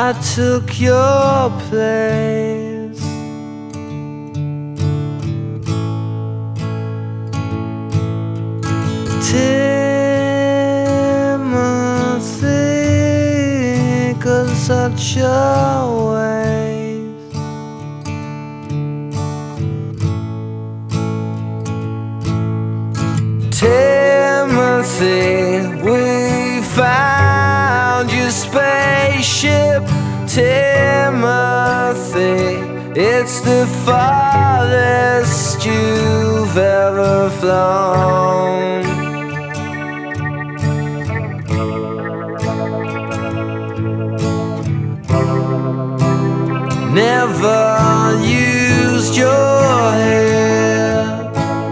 I took your place. Timothy, 'cause such a waste. Timothy, we found your spaceship. Timothy, it's the farthest you've ever flown. Never used your head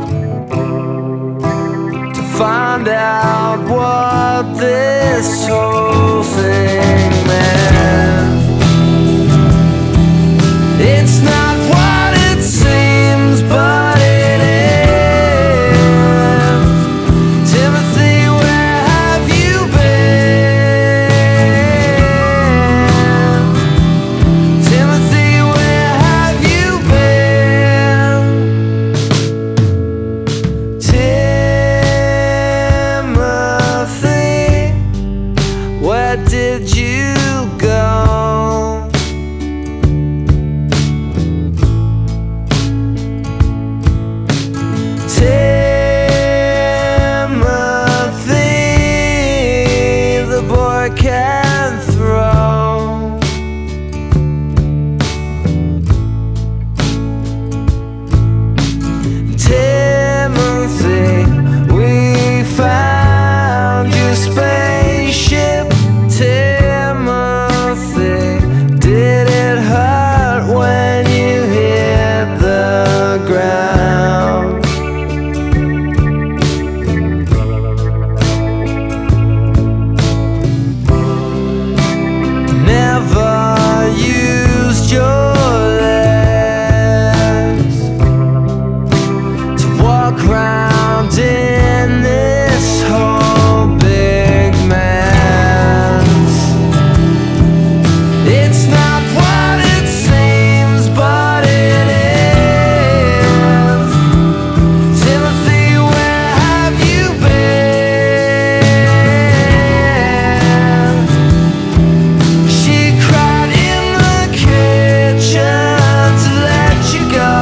to find out what this whole thing meant. It's not what it seems, but it is. Timothy, where have you been? Timothy, where have you been? Timothy, where did you go? Can throw. Timothy, we found your spaceship. Timothy, did it hurt when you hit the ground? Never used your legs to walk round in this whole big mess. It's not what it seems, but it is. Timothy, where have you been? She cried in the kitchen to let you go.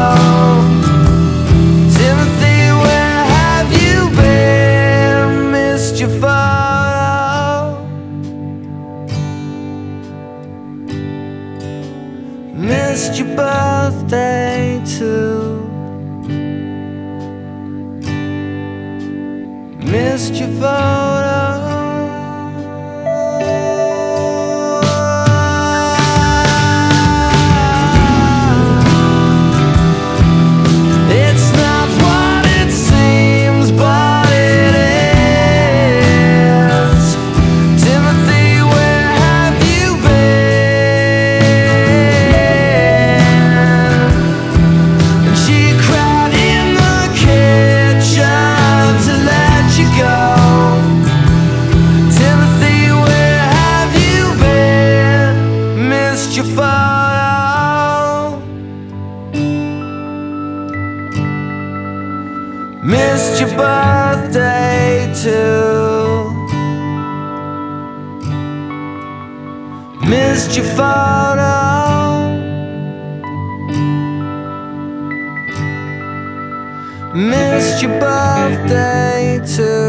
Timothy, where have you been? Missed your photo. Missed your birthday too. Missed your photo. It's not what it seems, but it is. Timothy, where have you been? And she cried in the kitchen to let you go. Timothy, where have you been? Missed your photo. Missed your birthday too. Missed your photo. Missed your birthday too.